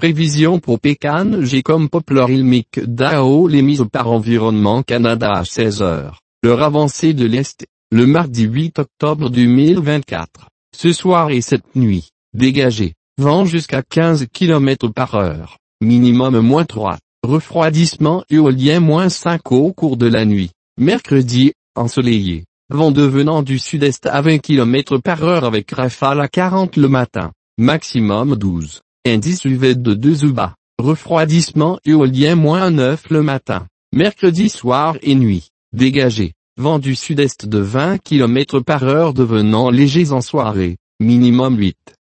Prévision pour Pécan G comme Poplar Ilmic DAO les mises par Environnement Canada à 16 heures, l'heure avancée de l'Est, le mardi 8 octobre 2024. Ce soir et cette nuit, dégagé, vent jusqu'à 15 km par heure, minimum -3, refroidissement éolien -5 au cours de la nuit. Mercredi, ensoleillé, vent devenant du sud-est à 20 km par heure avec rafale à 40 le matin, maximum 12. Indice UV de 2 ou bas, refroidissement éolien -9 le matin, mercredi soir et nuit, dégagé, vent du sud-est de 20 km par heure devenant léger en soirée, minimum 8.